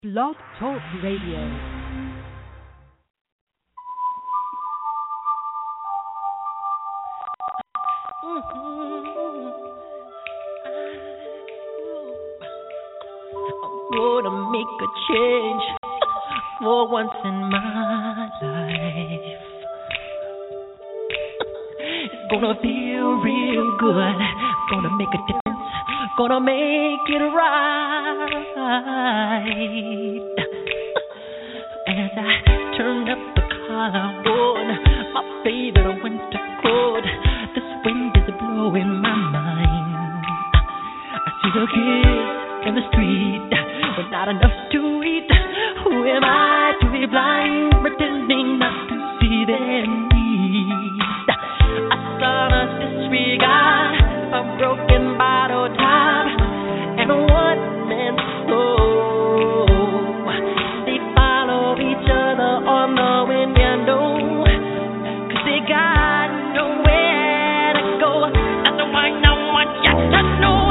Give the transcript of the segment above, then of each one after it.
Blog Talk Radio. Gonna make a change for once in my life. It's gonna feel real good. Gonna make a difference. Gonna make it right. As I turn up the collar on my favorite winter coat, this wind is blowing my mind. I see the kids in the street with not enough to eat. Who am I to be blind, pretending not to see their needs? I saw us disregard a broken bottle top and a one-man show. They follow each other on the window, 'cause they got nowhere to go. That's why no one gets to know.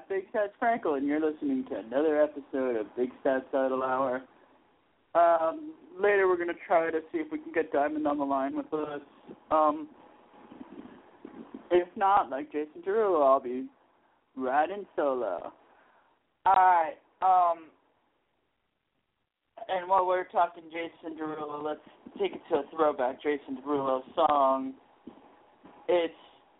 Big Stats Frankel, and you're listening to another episode of Big Stats Idle Hour. Later we're going to try to see if we can get Diamond on the line with us. If not, like Jason Derulo, I'll be riding solo. Alright, and while we're talking Jason Derulo, let's take it to a throwback Jason Derulo song. It's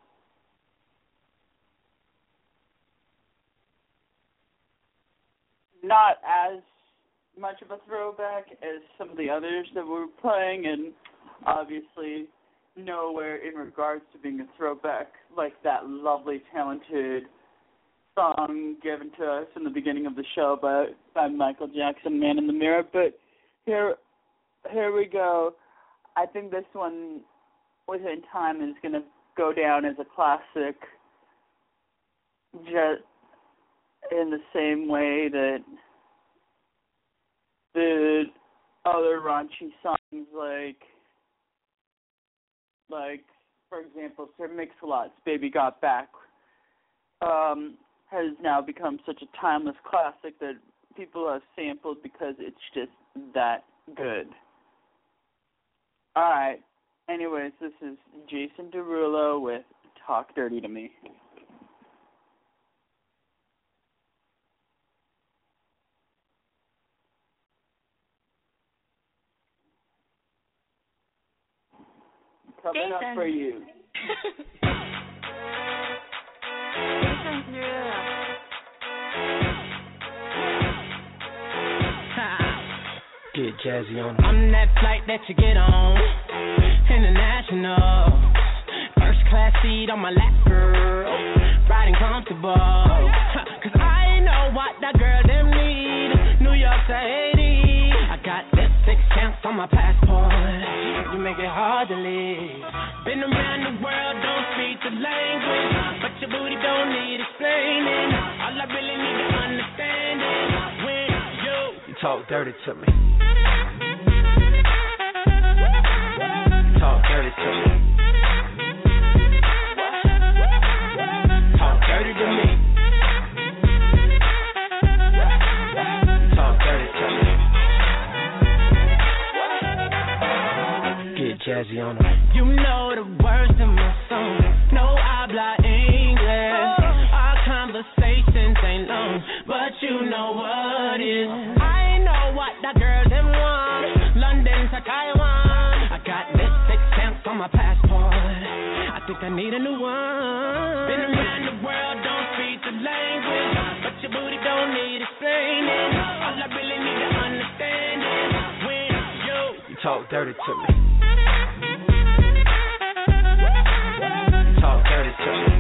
not as much of a throwback as some of the others that we're playing, and obviously nowhere in regards to being a throwback like that lovely, talented song given to us in the beginning of the show by Michael Jackson, Man in the Mirror. But here we go. I think this one, within time, is going to go down as a classic, just in the same way that the other raunchy songs like for example, Sir Mix-a-Lot's Baby Got Back has now become such a timeless classic that people have sampled because it's just that good. All right. Anyways, this is Jason Derulo with Talk Dirty to Me. Coming up for you. Jason Derulo. Get jazzy on. I'm that flight that you get on, international. First class seat on my lap, girl. Riding comfortable. Cause I know what that girl them need. New York to Haiti. I got that 6 counts on my passport. You make it hard to live. Been around the world, don't speak the language, but your booty don't need explaining. All I really need to understand is when you talk dirty to me. Talk dirty to me. Talk dirty to me. Talk dirty to me. Get jazzy on them. You know the words in my song. No habla English. Our conversations ain't long, but you know what is. I know what the girl them want. London to Taiwan. I got this 6 stamps on my passport. I think I need a new one. Been around the world, don't speak the language, but your booty don't need explaining. All I really need to understand is when you talk dirty to me. Talk dirty to me.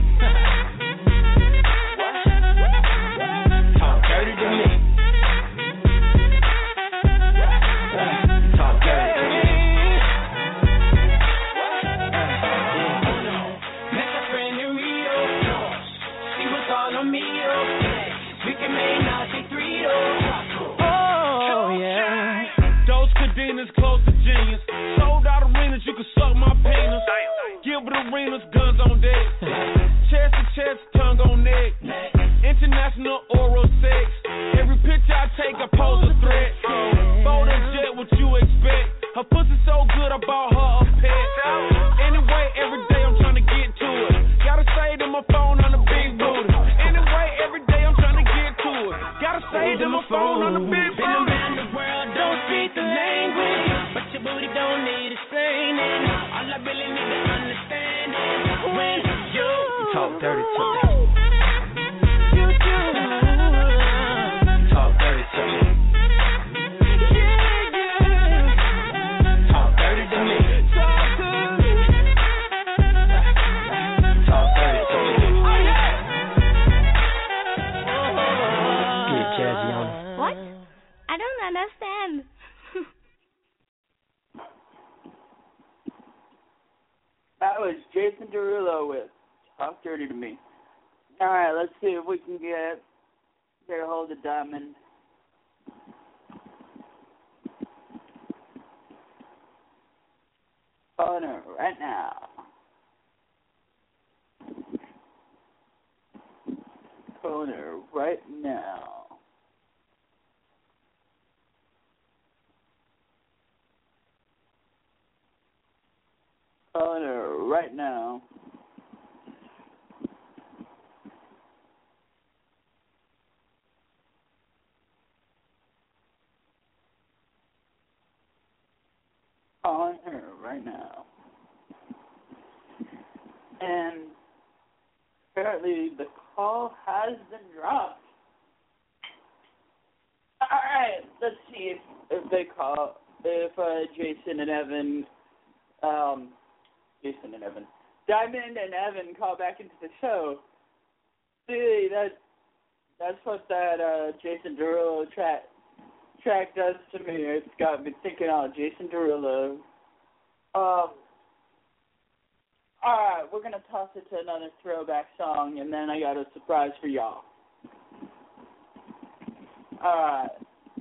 Talk dirty to me. Talk dirty to me. Met a friend in Rio. She was all on me. We can make Nazi 3 Oh yeah. Those cadenas close to genius. Sold out arenas, you can suck my penis. Gilbert arenas, guns on deck. Chest to chest, tongue on neck. International oral sex. Every picture I take, I pose a threat. Phone and jet, what you expect? Her pussy so good, I bought her a pet. Anyway, every day I'm trying to get to it. Gotta save to my phone on the big booty. Anyway, every day I'm trying to get to it. Gotta save to my phone on the big booty. Been around the world, don't speak the language, but your booty don't need explaining. All I really need to understand is when you talk dirty to me. You do. Talk dirty to me. Talk dirty to me. Talk dirty to me. Get jazzy on them. What? I don't understand. That was Jason Derulo with Talk Dirty to Me. All right, let's see if we can get a hold of Diamond. Calling her right now. Calling her right now. Calling her right now. Calling her right now. And apparently the call has been dropped. Alright, let's see if they call, if Jason and Evan, Diamond and Evan call back into the show. See, that's what that Jason Derulo track does to me. It's got me thinking, Jason Derulo. Alright, we're going to toss it to another throwback song, and then I got a surprise for y'all. Alright.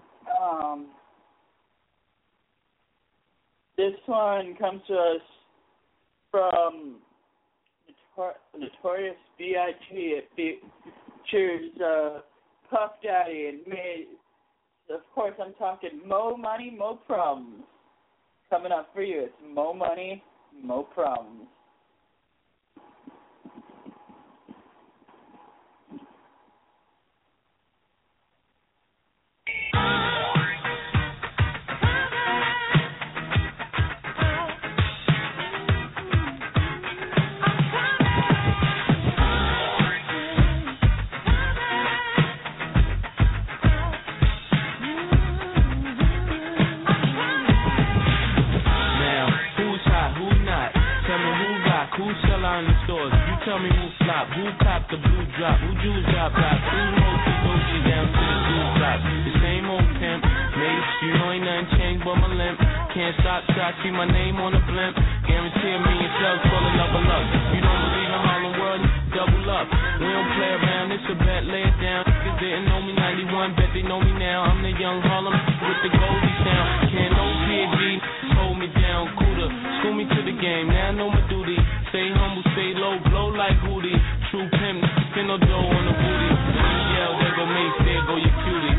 This one comes to us from Notorious B.I.G. It features Puff Daddy and me. Of course, I'm talking Mo Money, Mo Problems. Coming up for you, it's Mo Money, Mo Problems. Tell me who flop, who cop the blue drop, who Jews drop top, who mostly Gucci down to the blue drop. The same old pimp, mace, you know ain't nothing changed but my limp. Can't stop till I see my name on the blimp. Guarantee a million sales for the level up. You don't believe in Harlem World, double up. We don't play around, it's a bet, lay it down. Niggas didn't know me 91, bet they know me now. I'm the young Harlem with the Goldie sound. Can't no PhD, hold me down, cooler. School me to the game, now I know my duty. Stay humble, stay low, blow like Hootie. True pimp, spin no dough on the booty. Yeah, there go Mace, there go your cutie.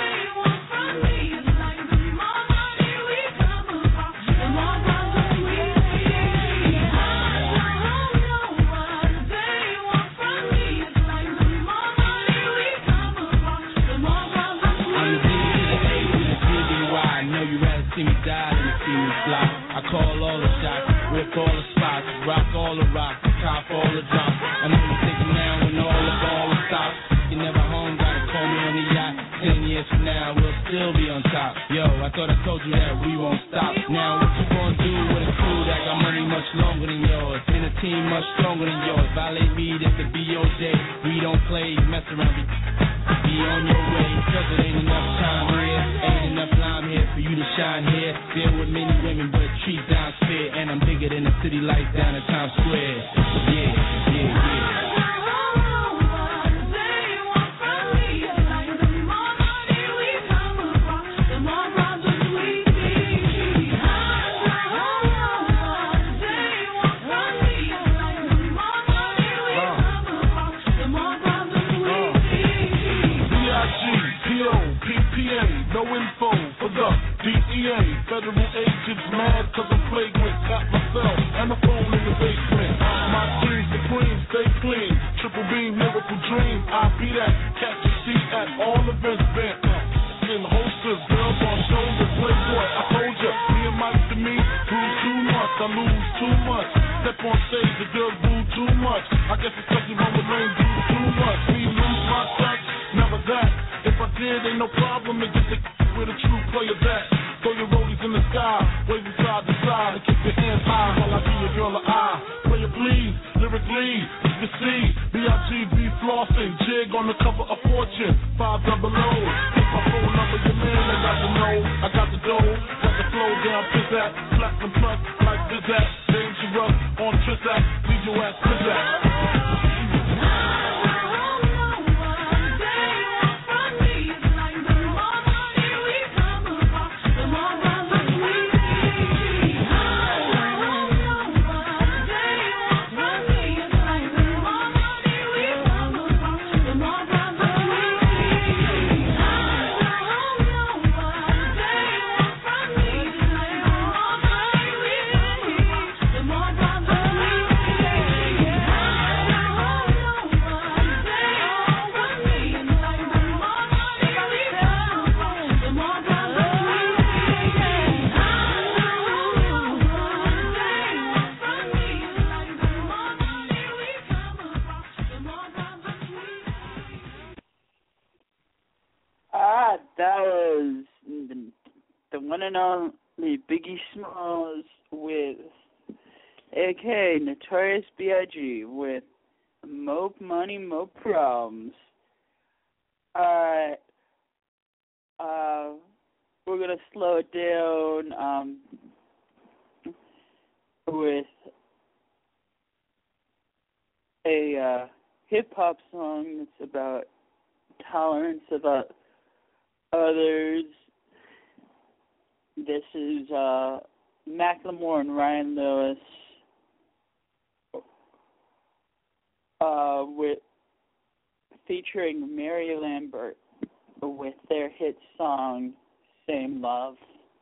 See me die than to see me fly. I call all the shots, rip all the spots, rock all the rocks, top all the drops. I know you thinking now when all the ball is stopped. You never home, gotta call me on the yacht. 10 years from now, we'll still be on top. Yo, I thought I told you that we won't stop. Now what you gonna do with a crew that got money much longer than yours? And a team much stronger than yours. Violate me, that's the BOJ. We don't play, mess around, be on your way. Cause it ain't enough time here, ain't enough lime here for you to shine here. Deal with many women, but treat down fair. And I'm bigger than the city lights down in Times Square. Yeah. No info for the DEA. Federal agents mad cause I'm flagrant. Got myself and the phone in the basement. My team supreme, stay clean. Triple beam, miracle dream. I be that. Catch a seat at all events bent. In holsters, girls on shoulders. Playboy, I told ya. Me and Mike to me, lose too much. I lose too much. Step on stage, the girls boo too much. I guess it's cause you run with lame dudes too much. Me lose my touch, never that. If I did, ain't no problem. It's just where the true players at. Throw your rollies in the sky, wave them side to side, and keep your hands high while I give your girl an eye. Play it please, lyrically, you can see B.I.G.B. flossing, jig on the cover of Fortune, 5 double O. Take my phone number, your man, I got the know, I got the dough, got the flow down, piss that, platinum plus, like this that, dangerous on Trizak, leave your ass to that. one and only Biggie Smalls with A.K.A. Notorious B.I.G. with Mo Money, Mo Problems. Alright. We're going to slow it down with a hip-hop song that's about tolerance about others. This is Macklemore and Ryan Lewis featuring Mary Lambert with their hit song, Same Love.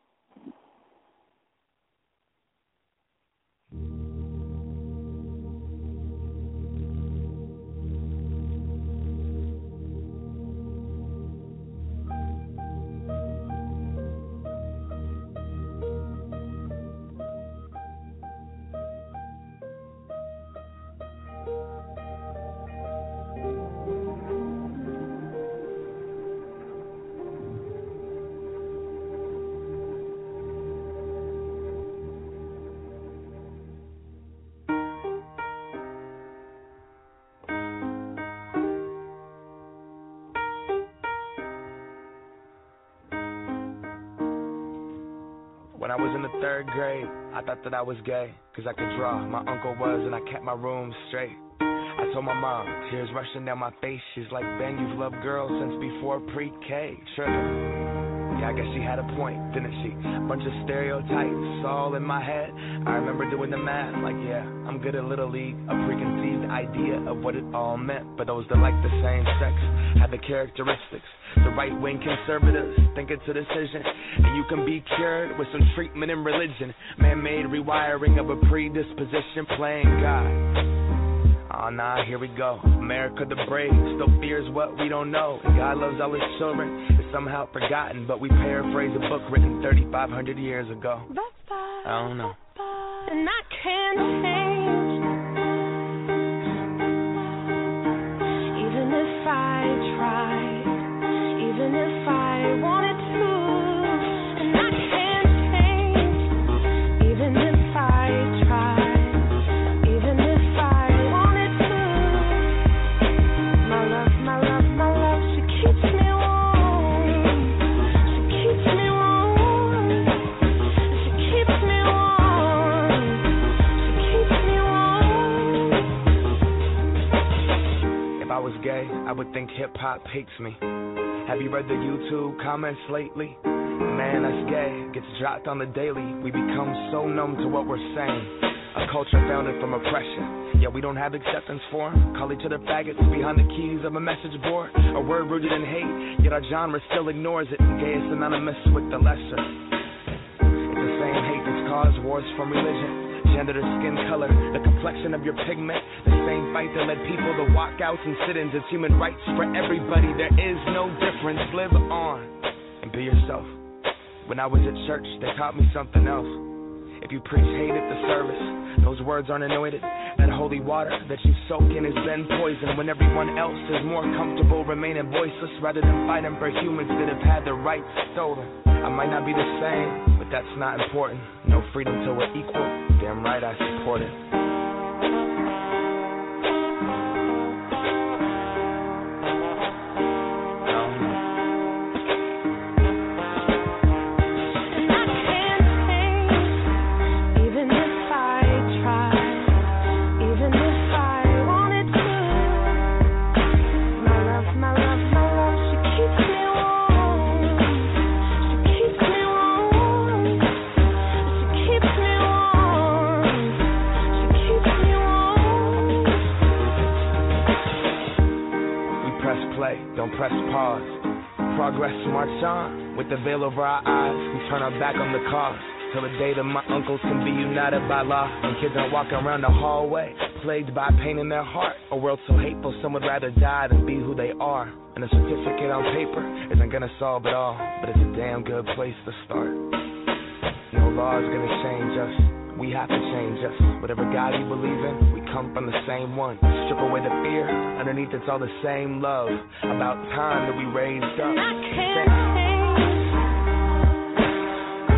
When I was in the 3rd grade, I thought that I was gay, cause I could draw. My uncle was, and I kept my room straight. I told my mom, tears rushing down my face. She's like, Ben, you've loved girls since before pre-K. Trippin'. Yeah, I guess she had a point, didn't she? Bunch of stereotypes all in my head. I remember doing the math, like, yeah, I'm good at Little League. A preconceived idea of what it all meant. But those that like the same sex have the characteristics. The right-wing conservatives think it's a decision, and you can be cured with some treatment in religion. Man-made rewiring of a predisposition, playing God. Oh, nah, here we go. America the brave still fears what we don't know. And God loves all his children. It's somehow forgotten, but we paraphrase a book written 3,500 years ago. I don't know. And I can't change, even if I tried, even if I wanted to. And I can't change, even if I tried. Gay, I would think hip-hop hates me. Have you read the YouTube comments lately? Man, that's gay, gets dropped on the daily. We become so numb to what we're saying. A culture founded from oppression, yet we don't have acceptance for them. Call each other faggots behind the keys of a message board. A word rooted in hate, yet our genre still ignores it. Gay is synonymous with the lesser. It's the same hate that's caused wars from religion. Gender to skin color, the complexion of your pigment. The same fight that led people to walkouts and sit-ins. It's human rights for everybody. There is no difference. Live on and be yourself. When I was at church, they taught me something else. If you preach hate at the service, those words aren't anointed. That holy water that you soak in has been poisoned. When everyone else is more comfortable remaining voiceless rather than fighting for humans that have had their rights stolen. I might not be the same, but that's not important. No freedom till we're equal. Damn right I support it. Don't press pause. Progress march on. With the veil over our eyes, we turn our back on the cause. Till the day that my uncles can be united by law. And kids aren't walking around the hallway plagued by pain in their heart. A world so hateful some would rather die than be who they are. And a certificate on paper isn't gonna solve it all, but it's a damn good place to start. No law is gonna change us. We have to change us. Whatever God you believe in, we come from the same one. Strip away the fear, underneath it's all the same love. About time that we raised up. I can't change,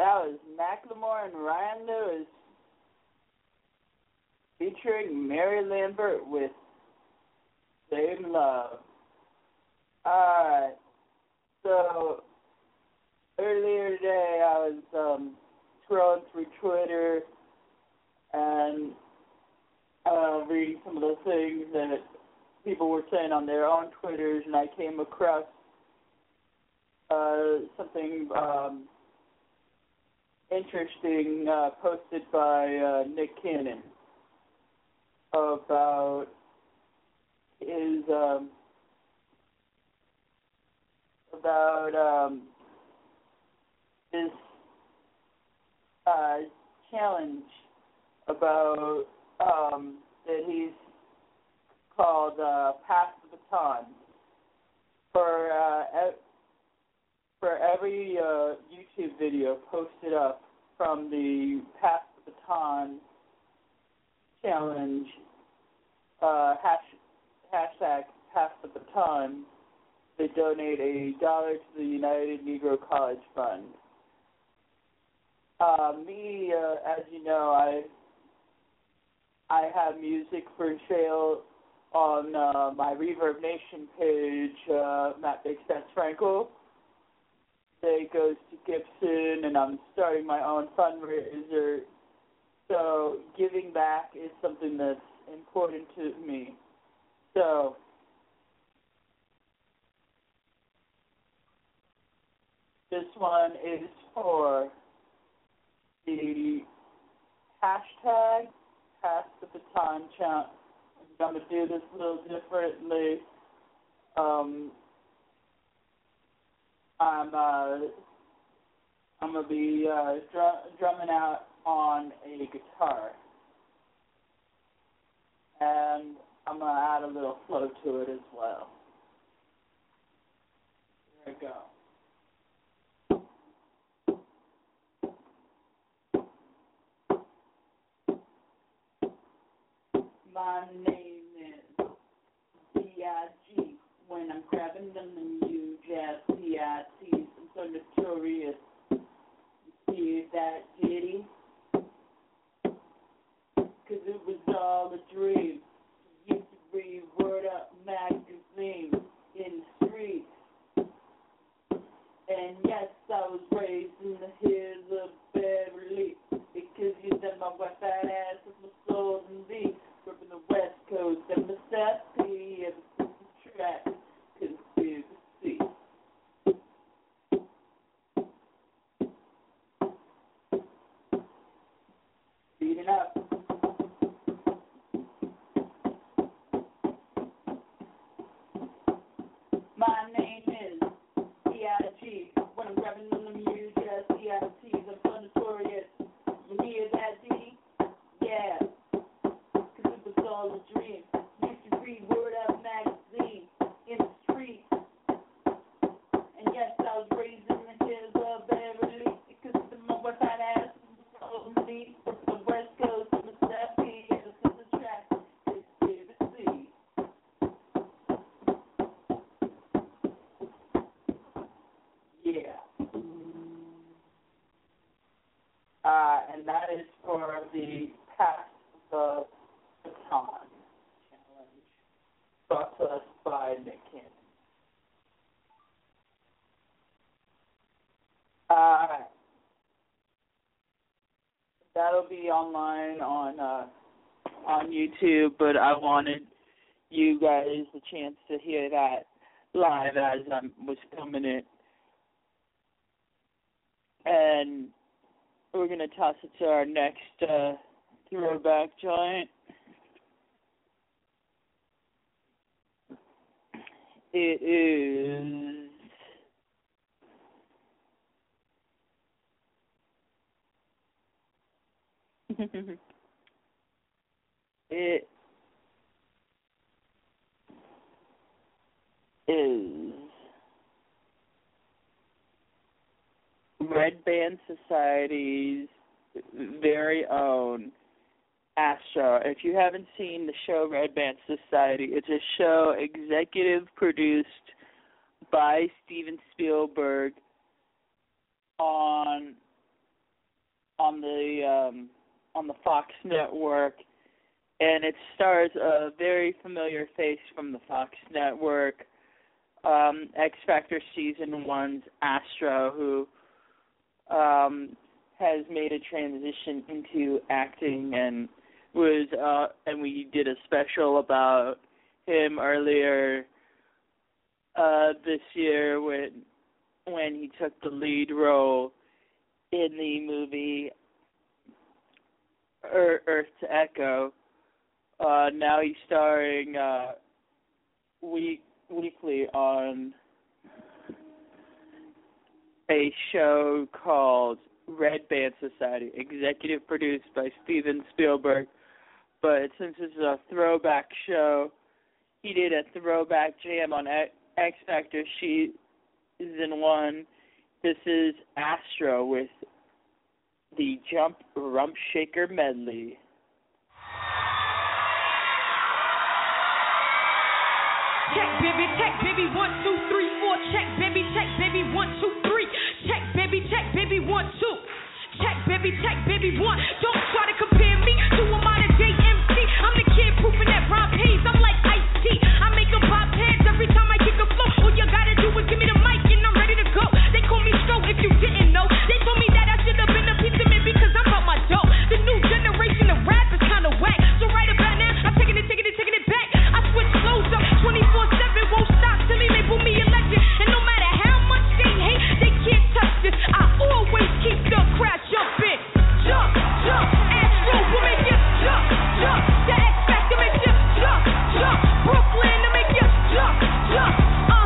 That was Macklemore and Ryan Lewis featuring Mary Lambert with Same Love. Alright, so earlier today I was scrolling through Twitter and reading some of the things that people were saying on their own Twitters, and I came across something interesting posted by Nick Cannon about his this challenge about that he's called Pass the Baton. For every YouTube video posted up from the Pass the Baton challenge, hashtag Pass the Baton, they donate $1 to the United Negro College Fund. As you know, I have music for sale on my Reverb Nation page, Matt Big Stats Frankel. It goes to Gibson, and I'm starting my own fundraiser. So giving back is something that's important to me. So this one is for the hashtag Pass the Baton Challenge. I'm going to do this a little differently. I'm going to be drumming out on a guitar. And I'm going to add a little flow to it as well. There we go. My name is B.I.G. When I'm grabbing them and you just C.I.T's. I'm so notorious. You see that ditty? 'Cause it was all a dream. Used to read Word Up magazine in the streets. And yes, I was raised in the hills of Beverly. Because you said my white fat ass was my soul and thee. From the West Coast and the South Sea and the track conspiracy. Beat it up. My name is B.I.G. When I'm grabbing on them, you just C.I.T's. I'm so notorious. You hear that, D? Yeah. All a dream. Used to read Word Up magazine in the streets. And yes, I was raised in the hills of Beverly. Because my white fat ass was so me. From the West Coast and the South Sea. And this is the track. Conspiracy. Yeah. And that is for the Pass the Baton challenge, brought to us by Nick Cannon. That'll be online on YouTube, but I wanted you guys a chance to hear that live as I was filming it. And we're going to toss it to our next throwback joint. It is it is Red Band Society's very own Astro. If you haven't seen the show Red Band Society, it's a show executive produced by Steven Spielberg on on the Fox network, and it stars a very familiar face from the Fox network, X Factor Season 1's Astro, who has made a transition into acting and we did a special about him earlier this year when he took the lead role in the movie Earth to Echo. Now he's starring weekly on a show called Red Band Society, executive produced by Steven Spielberg. But since this is a throwback show, he did a throwback jam on X Factor Season 1. This is Astro with the Jump Rump Shaker medley. Check baby, 1, 2, 3, 4. Check baby, 1, 2, 3. Check baby, 1, 2. Check baby, 1. Don't try to compare me to a modern day MC. I'm the kid proofing that rhyme pays. I'm like Ice-T. I make them pop heads every time I kick a flow. All you gotta do is give me the mic and I'm ready to go. They call me Stro if you didn't know. They told me that I should have been a pizza man because I'm about my dough. The new generation of rap is kinda whack. So right about now, I'm taking it back. I switch flows up 24/7, won't stop till they label me a legend. And no matter how much they hate, they can't touch this. I always keep the crowd jumping. Jump, Astro will make you jump. The X Factor makes you jump. Brooklyn to make you jump. Jump.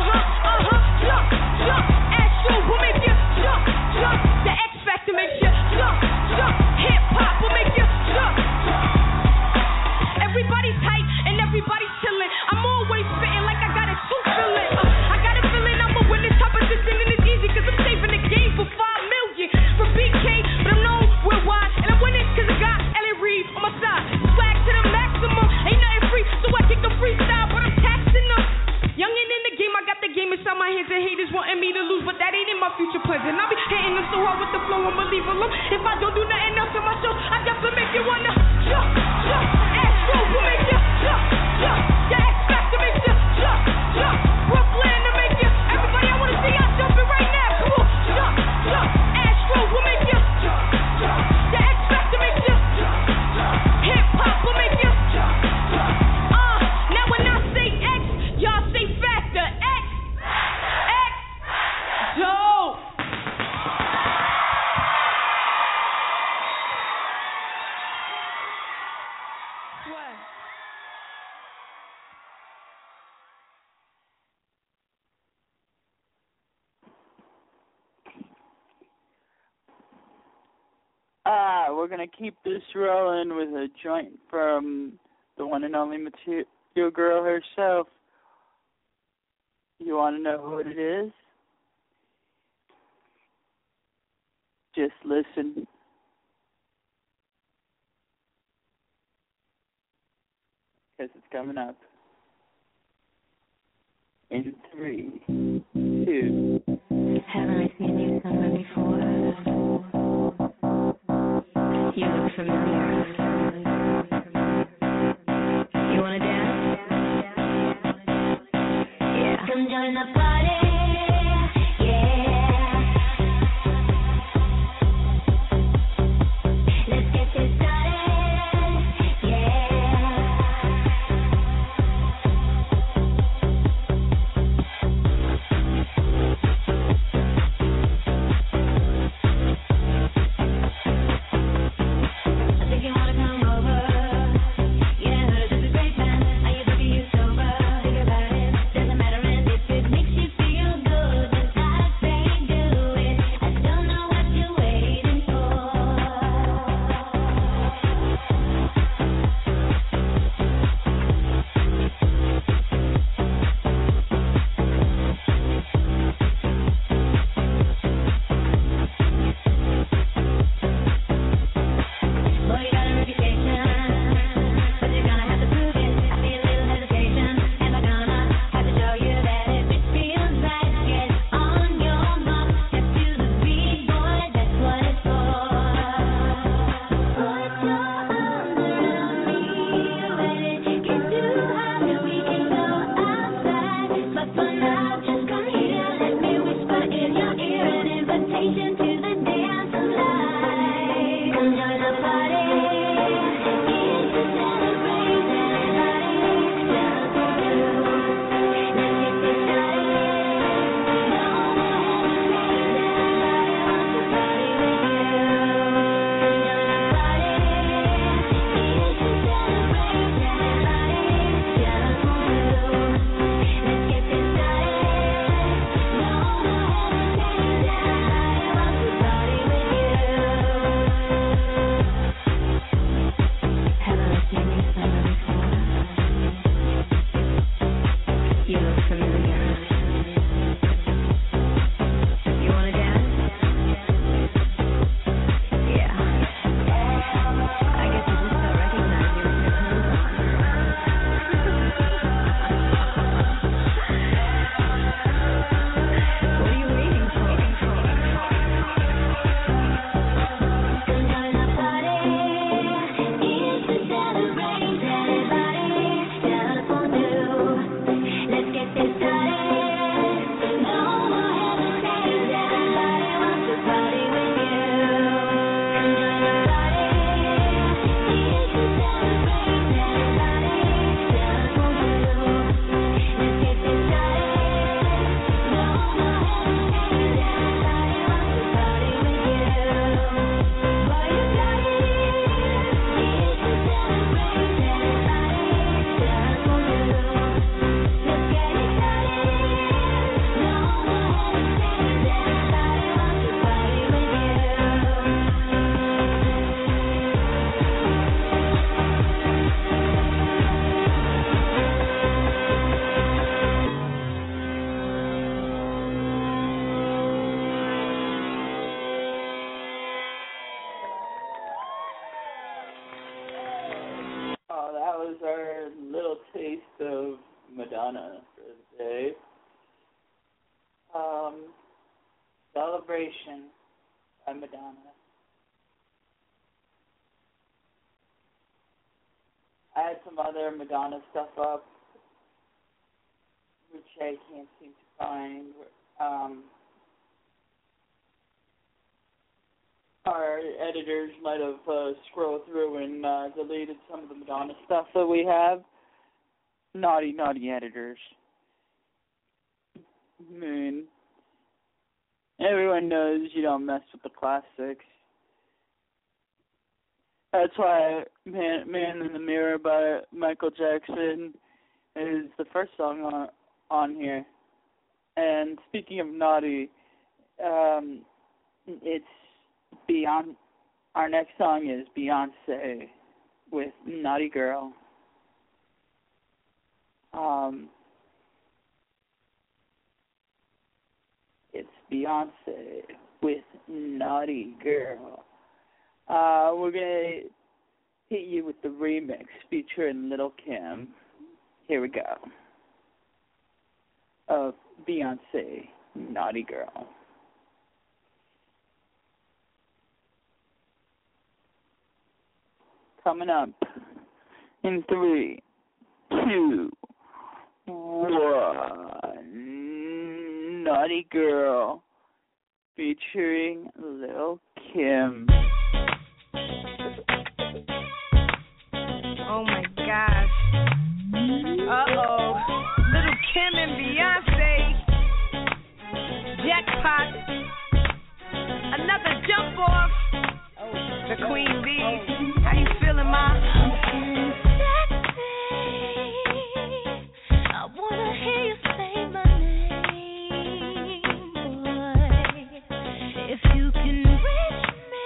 Astro will make you jump. The X Factor makes you jump. Hip hop will make you jump. Everybody's hype and everybody's chilling. I'm always spitting like I got a suit feeling. I got a feeling I'ma win this competition and it's easy cause I'm saving the game for 5 million from BK, but I'm known worldwide and I'm winning cause I got Ellie Reed on my side. Swag to the maximum, ain't nothing free, so I kick a freestyle, but I'm taxing them. Youngin' in the game, I got the game inside my hands and haters wanting me to lose, but that ain't in my future plans. And I'll be hitting them so hard with the flow, I'ma leave alone. If I don't do nothing else in my show, I definitely make you wanna jump. Astro will make you jump. The X Factor makes you jump. Brooklyn to make you. Everybody, I wanna see y'all jumping right now. Come on, jump. Astro will make you jump. The X Factor makes you jump. Hip hop will make you jump. Now when I say X, y'all say Factor. X, dope. What? We're gonna keep this rolling with a joint from the one and only Material Girl herself. You wanna know what it is? Just listen. Because it's coming up. In 3, 2. Haven't I seen you somewhere before? You look familiar. You wanna dance? Yeah. Come join the party. Yeah. Let's get this started. Yeah. Feel Madonna for the day. Celebration by Madonna. I had some other Madonna stuff up, which I can't seem to find. Our editors might have scrolled through and deleted some of the Madonna stuff that we have. Naughty, naughty editors. I mean, everyone knows you don't mess with the classics. That's why Man in the Mirror by Michael Jackson is the first song on here. And speaking of naughty, it's Beyonce. Our next song is Beyonce with Naughty Girl. It's Beyonce with Naughty Girl. We're gonna hit you with the remix featuring Lil' Kim. Here we go. Of Beyonce, Naughty Girl. Coming up in 3, 2, 1. Naughty Girl featuring Lil' Kim. Oh my gosh. Uh-oh. Little Kim and Beyonce. Jackpot. Another jump off. The Queen Bee. How you feeling, Ma? I wanna hear you say my name, boy. If you can reach me,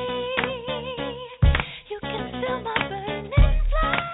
you can feel my burning flame.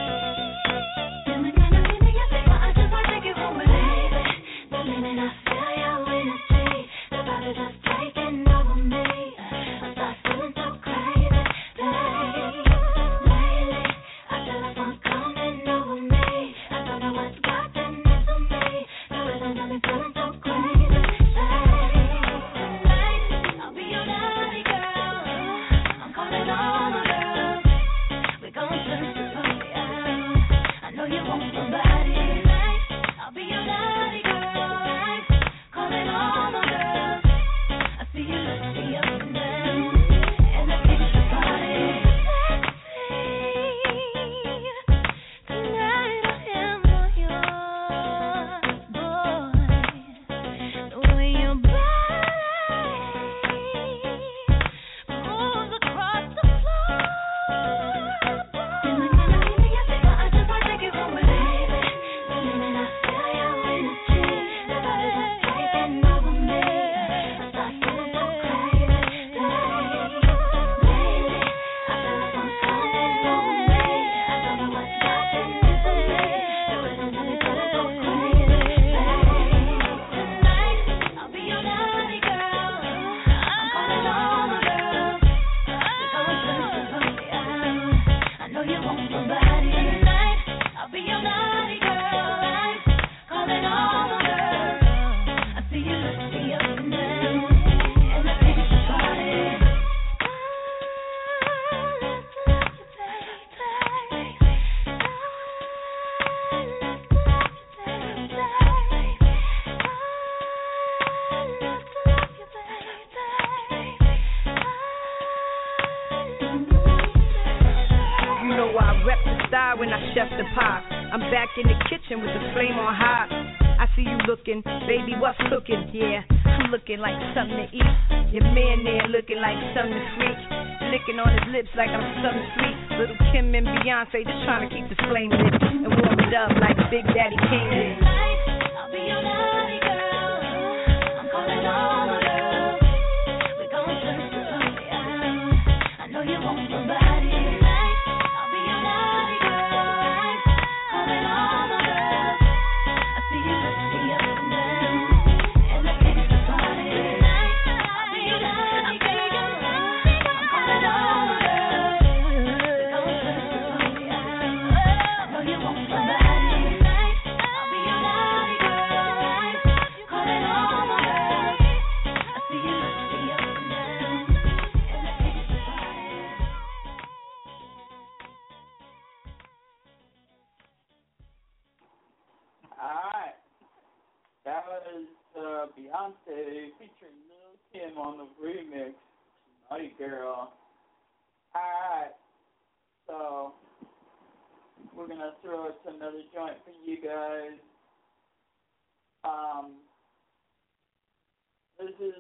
I just wanna take you home, baby. The minute I feel your energy, the vibe is just taking over me. I start feeling so crazy, baby. Lately, I feel like I'm coming over me. I don't know what's gotten into me. The reason got me feeling so crazy, baby. Tonight, I'll be your naughty girl. I'm calling all my girls. We're gonna turn the party out. I know you want somebody tonight. I'll be your naughty girl. Calling all my girls. I see you looking up and down, and I think the party sexy. Tonight I am all yours, boy. The way your body moves across the floor, boy. I just wanna take you home, baby. The minute I feel your energy, the vibe is just taking over me. I start feeling so crazy, baby. Lately, I feel like I'm coming over me. I don't know what's gotten into me. The reason got me feeling so crazy, baby. Tonight, I'll be your naughty girl. I'm calling all my girls. We're gonna turn the party out. I know you want somebody tonight. I'll be your naughty girl. Calling all my girls. I see you looking up and down, and I think the party. You know I rep the style when I chef the pot. I'm back in the kitchen with the flame on high. I see you looking, baby, what's cooking? Yeah, I'm looking like something to eat. Your man there looking like something to freak. Licking on his lips like I'm something sweet. Little Kim and Beyonce just trying to keep the flame lit and warm it up like Big Daddy King did. I'll be your naughty girl. I'm calling all my girls. We're gonna turn the party out. I know you want somebody tonight. I'll be your naughty girl. Calling all my girls. I see you looking up and down, and I think the party tonight. I'll be your naughty girl. I'm calling all my girls. We're gonna turn the party out. I know you want somebody tonight. I'll be your That was Beyonce featuring Lil Kim on the remix, Naughty Girl. Alright, so we're going to throw it to another joint for you guys. This is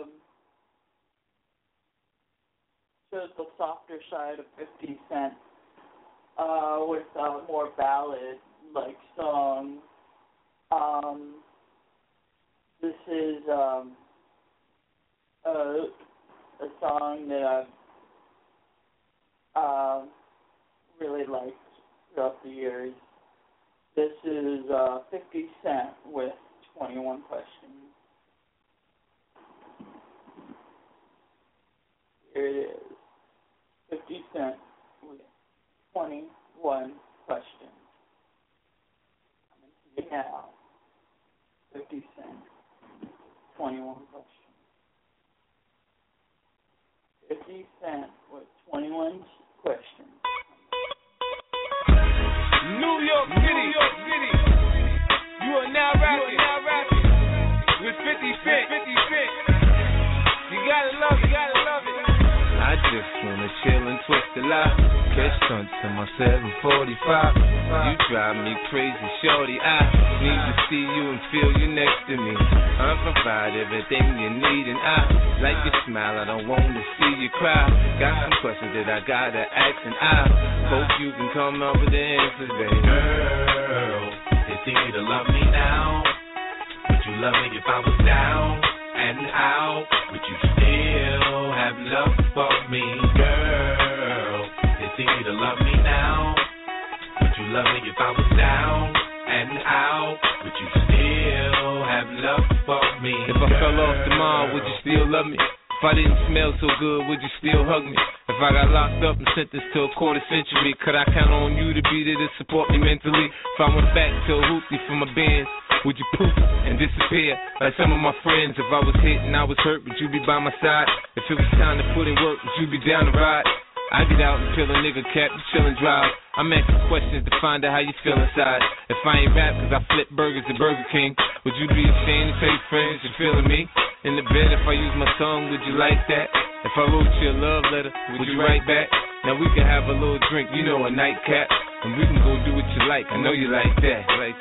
shows the softer side of 50 Cent with more ballad-like songs. This is a song that I've really liked throughout the years. This is 50 Cent with 21 Questions. Here it is. 50 Cent with 21 Questions. I'm into you now. 50 Cent. 21 Questions. 50 Cent with 21 Questions. New York City. You are now rapping with 50 Cent. You gotta love it. I just wanna chill and twist a lot. Catch stunts in my 745. You drive me crazy, shorty. I need to see you and feel you next to me. I provide everything you need, and I like your smile. I don't wanna see you cry. Got some questions that I gotta ask, and I hope you can come up with the answers, baby. Girl, it's easy to love me now. Would you love me if I was down and out? Would you still have love for me, girl? It's easy to love me now. Would you love me if I was down and out? Would you still have love for me? If I fell off tomorrow, would you still love me? If I didn't smell so good, would you still hug me? If I got locked up and sentenced to a quarter century, could I count on you to be there to support me mentally? If I went back to a hoopty for my band, would you poof and disappear like some of my friends? If I was hit and I was hurt, would you be by my side? If it was time to put in work, would you be down to ride? I get out and peel a nigga cap, you chill and drive. I'm asking questions to find out how you feel inside. If I ain't rap cause I flip burgers at Burger King, would you be ashamed to tell your friends you're feeling me? In the bed, if I use my tongue, would you like that? If I wrote you a love letter, would you write back? Now we can have a little drink, you know, a nightcap, and we can go do what you like. I know you like that.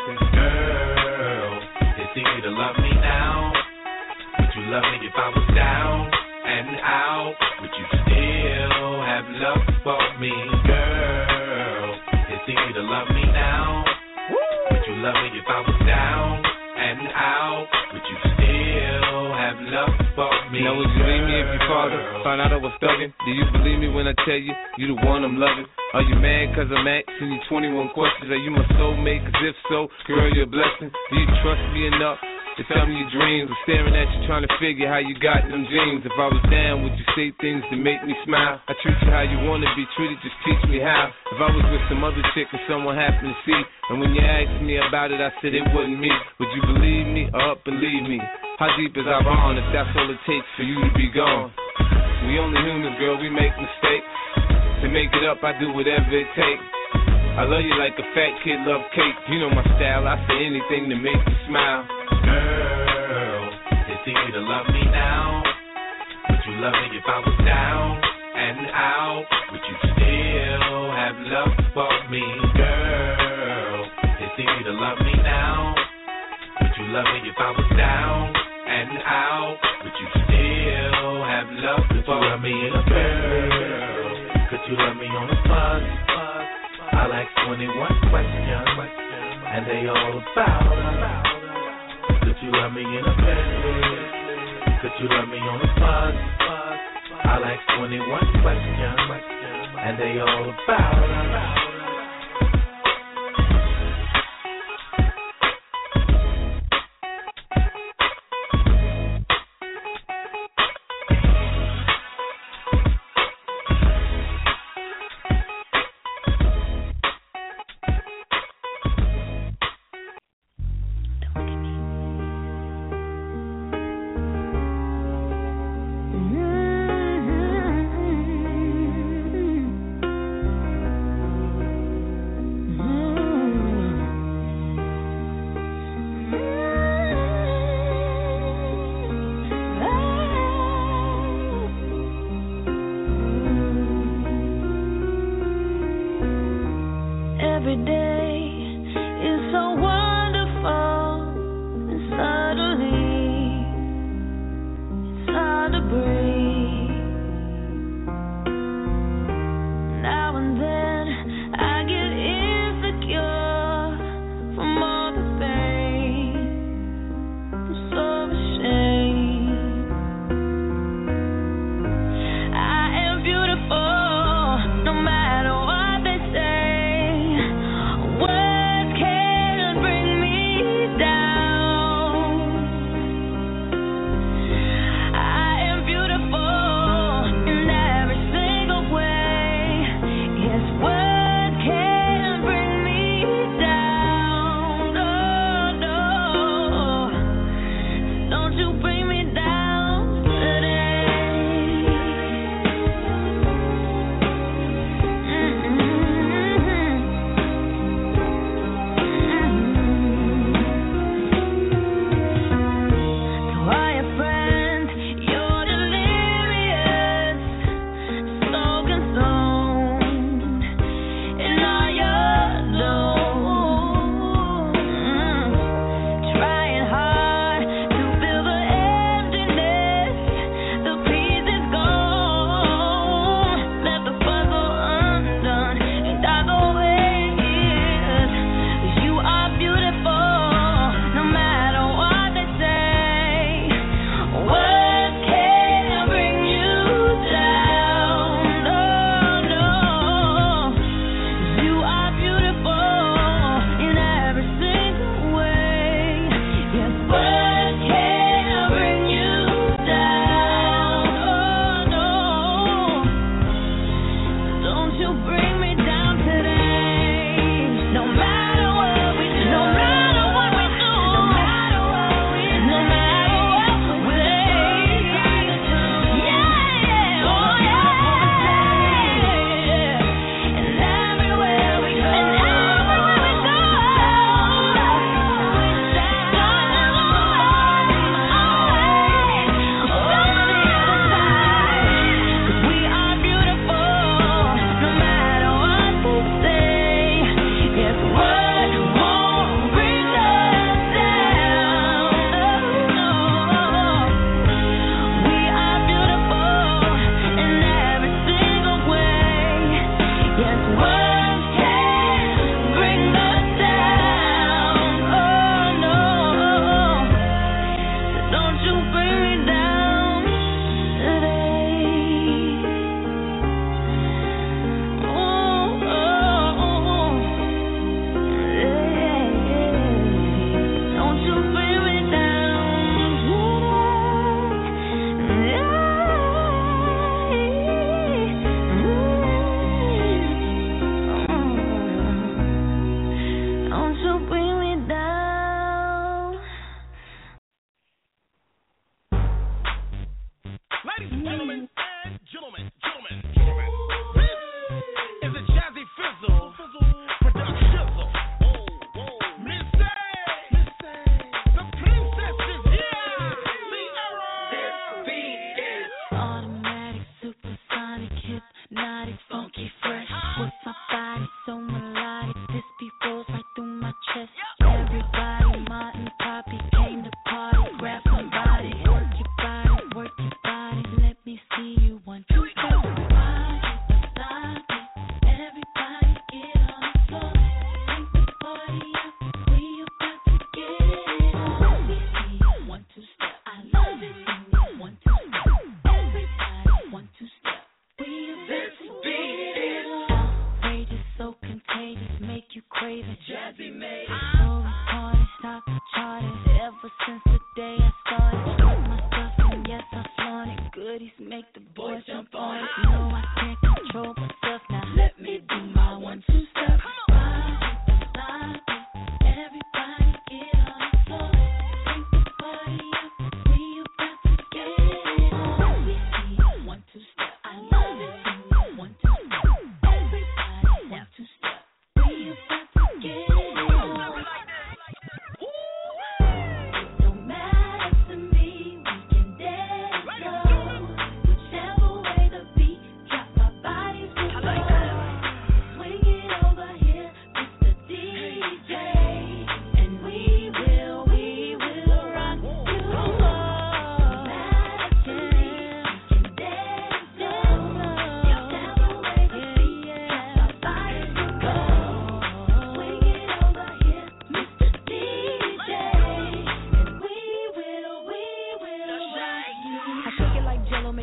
Girl, it's easy to love me now. Would you love me if I was down and out? Would you still have love for me, girl? It's easy to love me now. Would you love me if I was down and out? Would you still have love for me? Now would you leave me if your father found out I was thugging? Do you believe me when I tell you you the one I'm loving? Are you mad cause I'm asking you 21 questions? Are you my soulmate? Cause if so, girl, you're a blessing. Do you trust me enough to tell me your dreams? I'm staring at you trying to figure how you got them jeans. If I was down, would you say things to make me smile? I treat you how you want to be treated, just teach me how. If I was with some other chick and someone happened to see, and when you asked me about it, I said it wasn't me, would you believe me or up and leave me? How deep is our bond if that's all it takes for you to be gone? We only humans, girl, we make mistakes. To make it up, I do whatever it takes. I love you like a fat kid love cake. You know my style, I say anything to make you smile. Girl, it's easy to love me now. Would you love me if I was down and out? Would you still have love for me, girl? It's easy to love me now. Would you love me if I was down and out? Would you still have love for me, girl? Could you love me on the bus? I'll ask 21 questions, and they all about us. Could you love me in a bed? Could you love me on the bus? I'll ask 21 questions, and they all about us.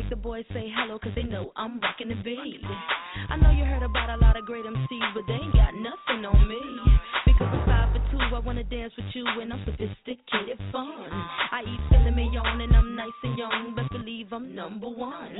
make the boys say hello, cause they know I'm rocking the beat. I know you heard about a lot of great MCs, but they ain't got nothing on me. Because I'm 5'2", I wanna dance with you, and I'm sophisticated fun. I eat filet mignon, and I'm nice and young, but believe I'm number one.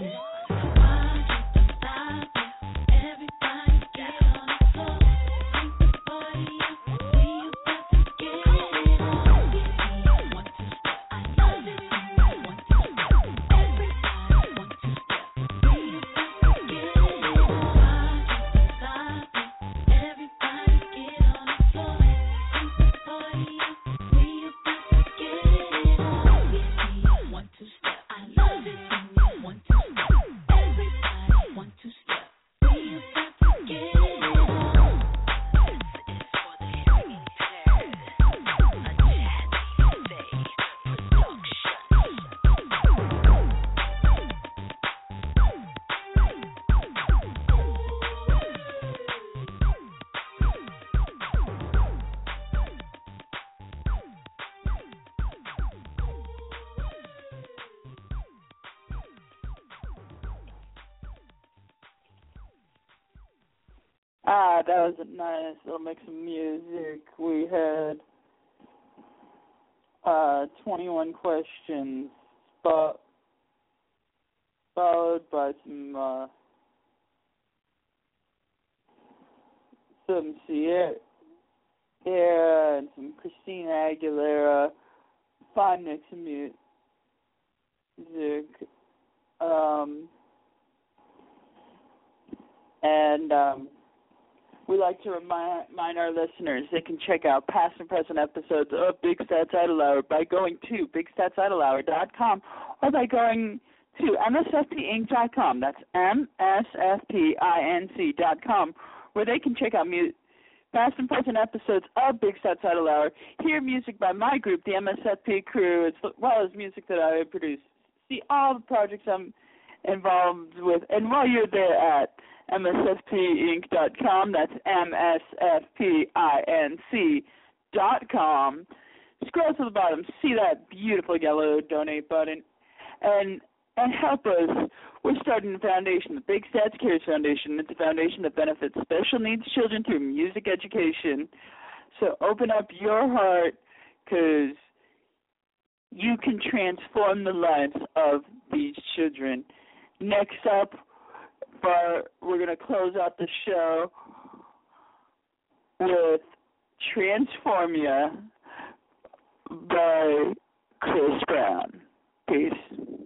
Everybody get on the floor, bring the party up, we about to get it on. Want to step, I love it. Want to step, everybody want to step, we about to get it on. Everybody get on the floor, bring the party up, we about to get it on. Want to step, I love it. Want to step, everybody want to step. That was a nice little mix of music. We had 21 questions, followed by some Sierra and some Christina Aguilera. Fine mix of music. We like to remind our listeners they can check out past and present episodes of Big Stats Idol Hour by going to BigStatsIdolHour.com or by going to MSFPinc.com. That's MSFPinc.com, where they can check out past and present episodes of Big Stats Idol Hour, hear music by my group, the MSFP crew, as well as music that I produce. See all the projects I'm involved with, and while you're there at MSFPinc.com, that's MSFPinc.com. Scroll to the bottom, see that beautiful yellow donate button, and help us. We're starting a foundation, the Big Stats Cares Foundation. It's a foundation that benefits special needs children through music education. So open up your heart, because you can transform the lives of these children. Next up, we're going to close out the show with Transformia by Chris Brown. Peace.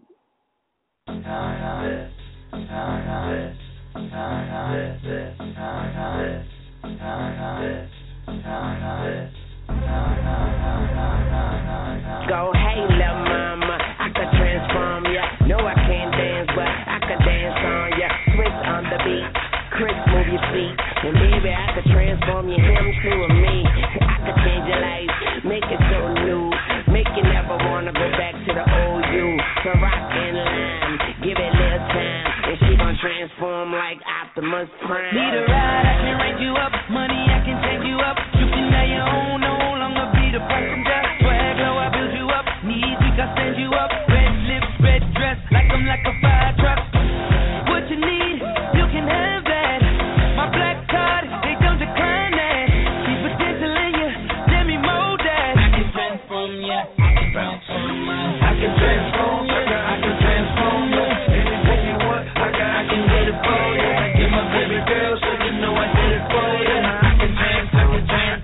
Go, hey, little mama, I can transform ya. No, I can't dance, but I can dance on ya. Switch on the beat, Chris, move your feet. And baby, I could transform you, him to a me. I could change your life, make it so new. Make you never wanna go back to the old you. So rock in line, give it a little time. And she gon' transform like Optimus Prime. Need a ride, I can rank you up. Money, I can take you up. You can have your own, no longer be the passenger. Swag low, I build you up. Knees weak, I stand you up. Red lips, red dress, like I'm like a fire truck. What you need, you can have that. My black card, they don't decline that. See potential in you, let me mold that. I can transform ya, I can transform ya. I can transform ya, I can transform ya. Anything you want, I can get it for ya. Give my baby girl, so you know I did it for ya. I can transform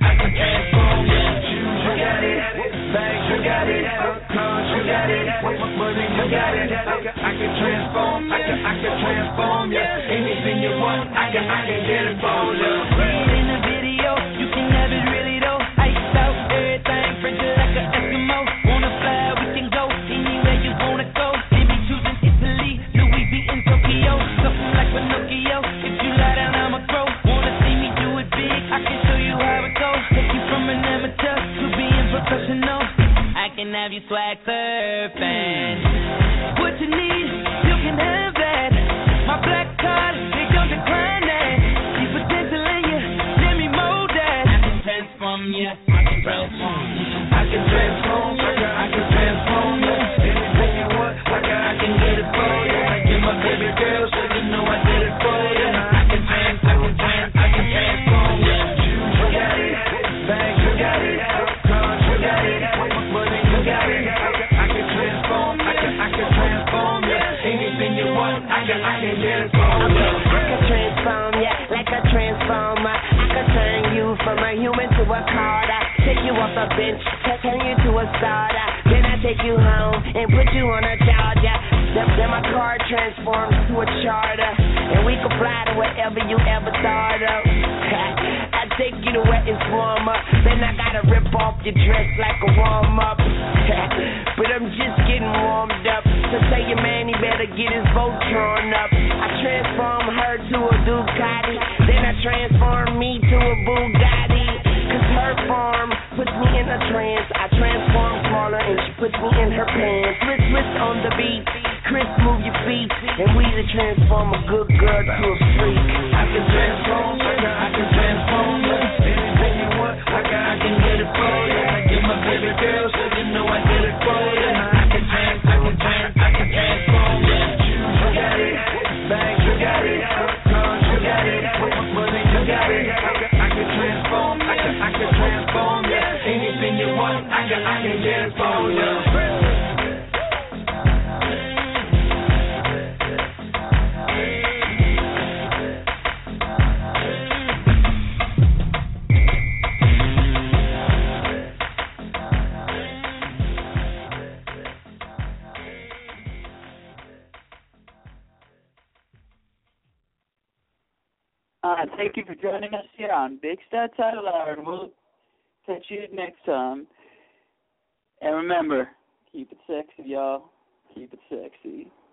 ya. You got it, bags, you got it, cars, you got it, money, you got it. I can transform, I can transform ya. Anything you want, I can get it for ya. See it in the video, you can have it really though. Iced out, everything, French like an Eskimo. Wanna fly, we can go anywhere you wanna go. They be choosing Italy, Louis V in Tokyo. Something like Pinocchio, if you lie down, I'ma grow. Wanna see me do it big, I can show you how it goes. Take you from an amateur to being professional. I can have you swag surfing. What you need, you can have that. My black card, they don't decline that. See potential in you, let me mold that. I can transform you, I can transform you. I can transform you, I can transform you. Anything you want, I can get it for you. off the bench, turn you to a starter. Then I take you home and put you on a charger. Then my car transforms to a charter, and we can fly to wherever you ever thought of. I take you to where it's warmer, then I gotta rip off your dress like a warm-up. But I'm just getting warmed up, so tell your man he better get his boat drawn up. I transform her to a Ducati, then I transform me to a Bugatti. Cause her form puts me in a trance. I transform smaller and she puts me in her pants. Twist on the beat, Chris move your feet, and we to transform a good girl to a freak. I can transform, I can transform you. Anything you want, I can get it for you. I get my baby girl, so you know I get it for you. I can transform you. You got it, bags you got it, cars you got it, money you got it. I can transform, I can transform you. Anything you want, I can get it for you. Thank you for joining us here on Big Stats Out Loud, and we'll catch you next time. And remember, keep it sexy, y'all. Keep it sexy.